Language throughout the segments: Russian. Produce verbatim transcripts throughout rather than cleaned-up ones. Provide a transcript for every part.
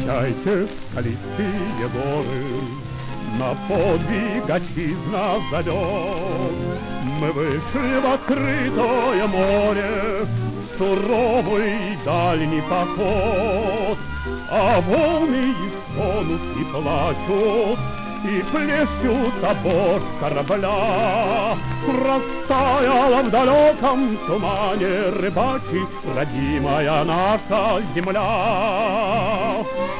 Встречайте скалистые горы, на подвиг отчизна зовет. Мы вышли в открытое море, в суровый дальний поход, а волны их тонут и плачут, и плещут о борт корабля. Растаяла в далеком тумане рыбачий родимая наша земля.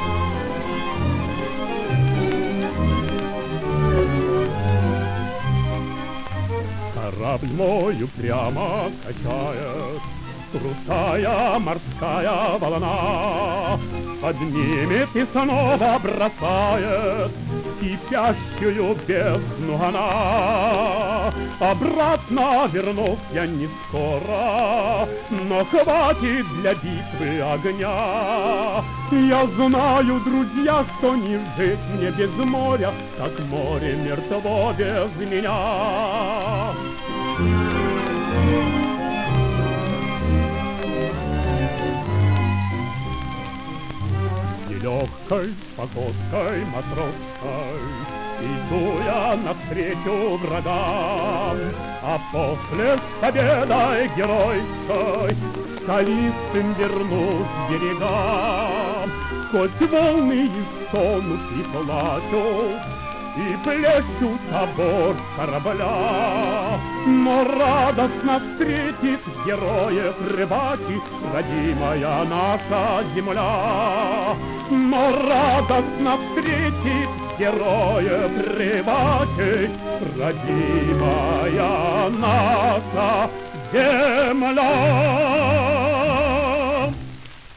Корабль мой упрямо качает крутая морская волна, поднимет и снова бросает кипящую бездну она. Обратно вернусь я не скоро, но хватит для битвы огня. Я знаю, друзья, что не жить мне без моря, как море мертво без меня. Легкой походкой матросской иду я навстречу врагам, а после с победой геройской скалистым вернусь к берегам. Хоть волны и стонут и плачут, и плещут о борт корабля, но радостно встретит героев рыбачий родимая наша земля. Но радостно встретит героев рыбачий родимая наша земля.